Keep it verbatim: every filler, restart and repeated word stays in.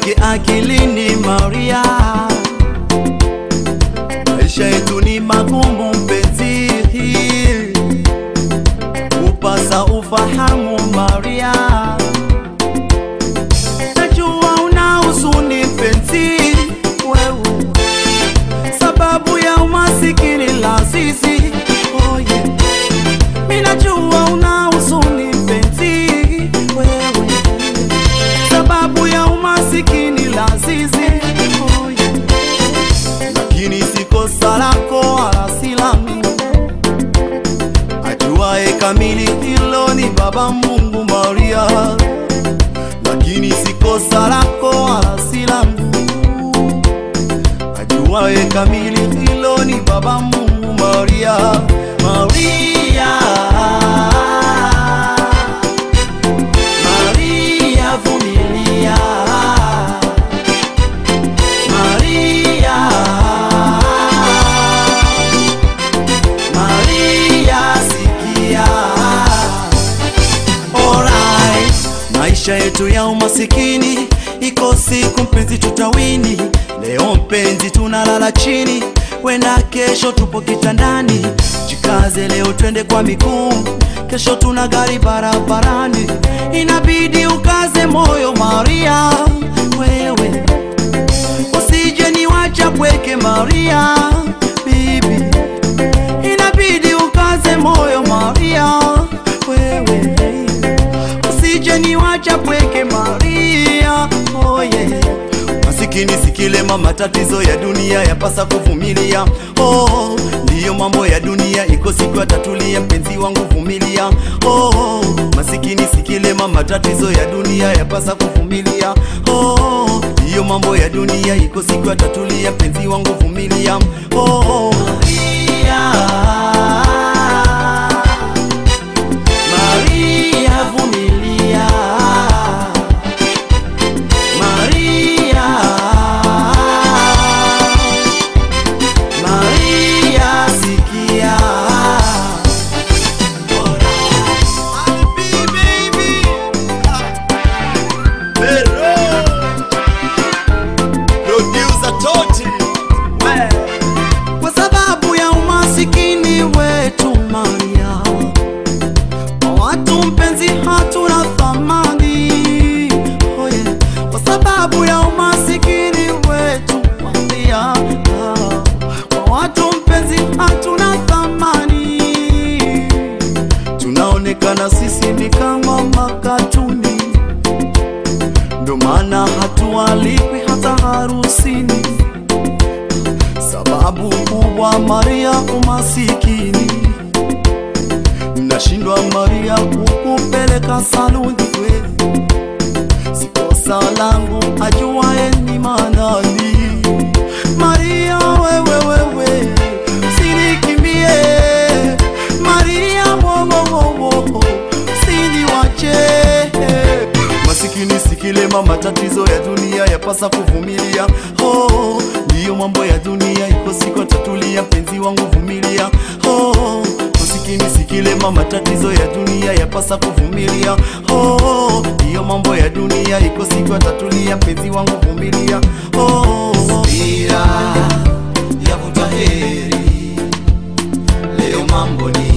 weke akilini Maria, maisha yetu ni magumu mpenzi, upasa ufahamu Maria. Najua una huzuni mpenzi wewe, sababu ya umasikini la sisi. Oh yeah, mimi najua una huzuni mpenzi wewe, sababu ya umasikini la sisi. Oh yeah, lakini si kosa lako wala si langu, ajuaye kamili hilo ni Baba Mungu Maria. Lakini si kosa lako wala si langu, ajuaye kamili hilo ni Baba Mungu Maria. Maria, Maria vumilia, Maria, Maria sikia. Alright, maisha yetu ya umasikini iko siku mpenzi tutawini. Leo mpenzi tunalala chini, wenda kesho tupo kitandani. Jikaze leo twende kwa miguu, kesho tuna gari barabarani. Inabidi ukaze moyo Maria wewe, usije niwacha pweke Maria bibi. Inabidi ukaze moyo Maria wewe, usije niwacha pweke Maria. Oh yeah, masikini sikile mama, tatizo ya dunia yapasa kuvumilia. Oh, ndiyo mambo ya dunia, iko siku atatulia mpenzi wangu vumilia. Oh, masikini sikile mama, tatizo ya dunia yapasa kuvumilia. Oh, ndiyo mambo ya dunia, iko siku atatulia mpenzi wangu vumilia. Oh, Maria, Maria vumilia, Maria, Maria sikia. Baby, Pero producer Toti, kwa sababu ya umasikini wetu Maria, watu mpenzi hatuna thamani. Oh yeah, kwa sababu ya umasikini wetu Maria, kwa watu mpenzi hatuna thamani. Tunaonekana sisi ni kama makatuni, ndo maana hatualikwi hata harusini. Sababu kubwa Maria umasikini, nashindwa Maria kukupeleka saluni we. Sikosa langu ajuaye ni manani. Maria wewe wewe, usinikimbie Maria, wo wo wo wo, usiniwache. Masikini sikile mama, tatizo ya dunia yapasa kuvumilia. Oh, ndiyo mambo ya dunia, iko siku atatulia mpenzi wangu vumilia. Oh, masikini sikile mama, tatizo ya dunia yapasa kuvumilia. Oh, ndiyo mambo ya dunia, iko siku atatulia mpenzi wangu vumilia. Oh, subira yavuta heri, leo mambo ni